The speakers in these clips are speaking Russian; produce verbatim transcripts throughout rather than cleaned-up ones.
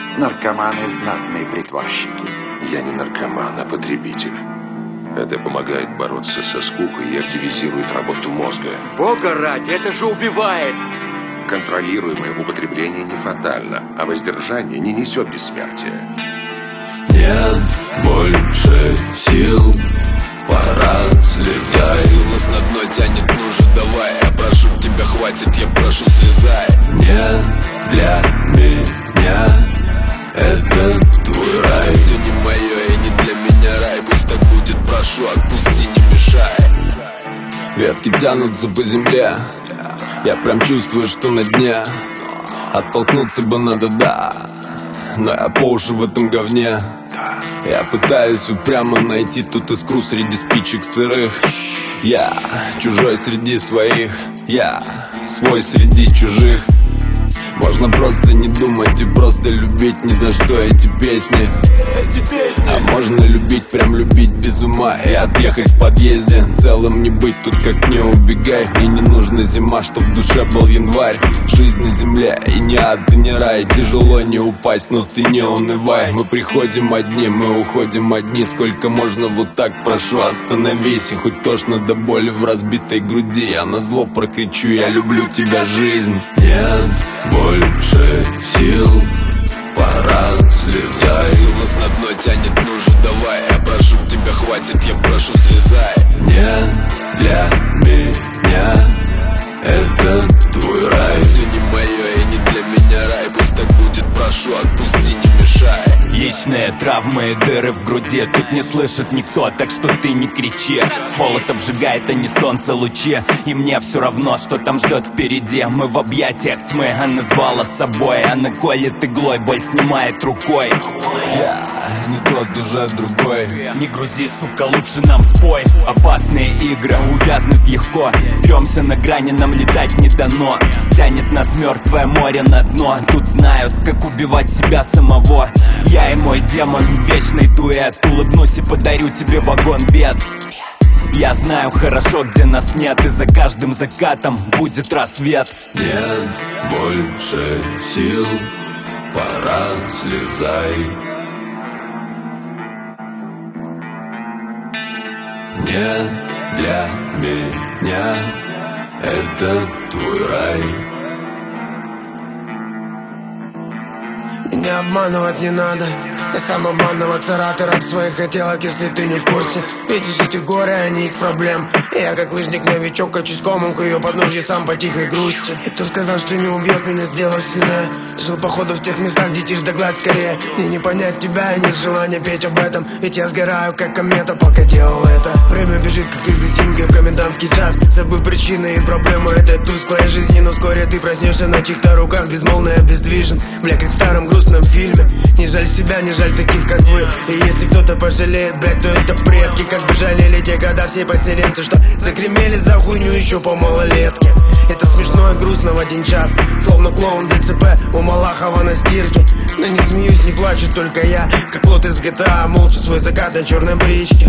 наркоманы, знатные притворщики. Я не наркоман, а потребитель. Это помогает бороться со скукой и активизирует работу мозга. Бога ради, это же убивает! Контролируемое употребление не фатально, а воздержание не несет бессмертия. Нет больше сил, пора слезай. Сила на дно тянет, ну же давай. Я прошу тебя, хватит, я прошу, слезай. Не для меня, это твой рай. Это все не мое и не для меня рай. Пусть так будет, прошу, отпусти, не мешай. Ветки тянутся по земле, я прям чувствую, что на дне. Оттолкнуться бы надо, да, но я по уши в этом говне. Я пытаюсь упрямо найти тут искру среди спичек сырых. Я чужой среди своих, я свой среди чужих. Можно просто не думать и просто любить ни за что эти песни. А можно любить, прям любить без ума и отъехать в подъезде. Целым не быть тут, как не убегай. И не нужна зима, чтоб в душе был январь. Жизнь на земле и не ад, и не рай. Тяжело не упасть, но ты не унывай. Мы приходим одни, мы уходим одни. Сколько можно вот так, прошу, остановись. И хоть тошно до боли в разбитой груди, я назло прокричу: я люблю тебя, жизнь. Нет больше сил, пора слезай. Сила на дно тянет, ну же давай. Я прошу тебя, хватит, я прошу, слезай. Не для меня, это твой рай. Это все не мое и не для меня рай. Пусть так будет, прошу, отпусти, не мешай. Яичные травмы, дыры в груди, тут не слышит никто, так что ты не кричи. Холод обжигает, а не солнце лучи. И мне все равно, что там ждет впереди. Мы в объятиях тьмы, она звала с собой. Она колет иглой, боль снимает рукой. Я не тот, уже другой. Не грузи, сука, лучше нам спой. Опасные игры, увязнуть легко. Тремся на грани, нам летать не дано. Тянет нас мертвое море на дно. Тут знают, как убивать себя самого. Я и мой демон, вечный дуэт. Улыбнусь и подарю тебе вагон бед. Я знаю хорошо, где нас нет, и за каждым закатом будет рассвет. Нет больше сил, пора слезай. Не для меня, это твой рай. Меня обманывать не надо. Я сам обманываться рад, и раб своих хотелок, если ты не в курсе. Видишь эти горы, они из проблем. И я как лыжник-новичок качусь комом к ее подножье сам по тихой грусти. И кто сказал, что не убьет меня, сделав сильнее. Жил походу в тех местах, где тишь да гладь скорее. Мне не понять тебя и нет желания петь об этом. Ведь я сгораю, как комета, пока делал это. Время бежит, как из зимки в комендантский час. Забыв причины и проблемы этой тусклой жизни. Но вскоре ты проснешься на чьих-то руках, безмолвно и обездвижен. Бля, как в старом грустном фильме. Не жаль себя, не жаль таких, как вы. И если кто-то пожалеет, блядь, то это предки. Как бы жалели те года все поселенцы, что загремели за хуйню еще по малолетке. Это смешно и грустно в один час, словно клоун ДЦП у Малахова на стирке. Но не смеюсь, не плачу только я, как лот из джи ти эй, молча свой закат на черной бричке.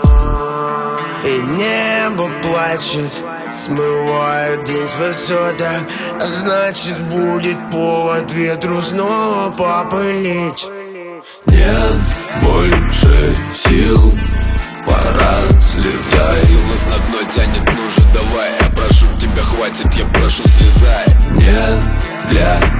И небо плачет, смывает день с высоток. А значит будет повод ветру снова попылить. Нет больше сил, пора слезай. Сила на дно тянет, ну же давай. Я прошу тебя, хватит, я прошу, слезай. Не для